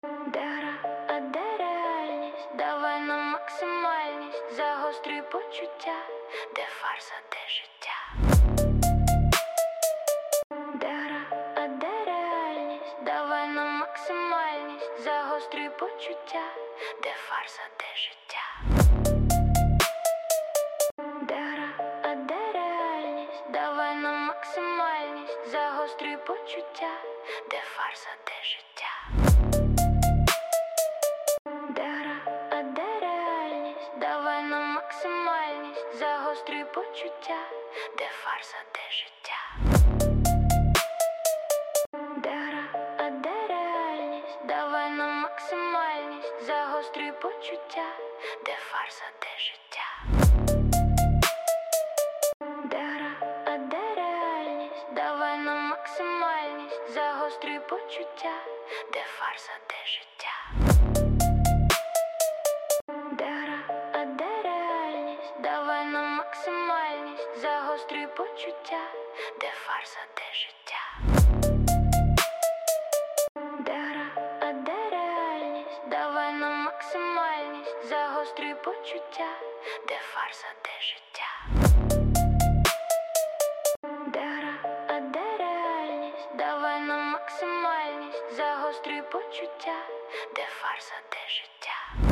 Де гра, а де реальність? Давай на максимальність, загострюй почуття, де фарс, а де життя. Де гра, а де реальність? Давай на максимальність, загострюй почуття, де фарс, а де життя. Де гра, а де реальність? Давай на максимальність, загострюй почуття, де фарс, а де життя. Де гра, а де реальність? Давай на максимальність, загострюй почуття, де фарс, а де життя. Де гра, а де реальність? Давай на максимальність, загострюй почуття, де фарс, а де життя. Де гра, а де реальність? Давай на максимальність, загострюй почуття, де фарс, а де життя. Де гра, а де реальність? Давай на максимальність, загострюй почуття, де фарс, а де життя. Де гра, а де реальність? Давай на максимальність, загострюй почуття, де фарс, а де життя. Де гра, а де реальність? Давай на максимальність, загострюй почуття, де фарс, а де життя.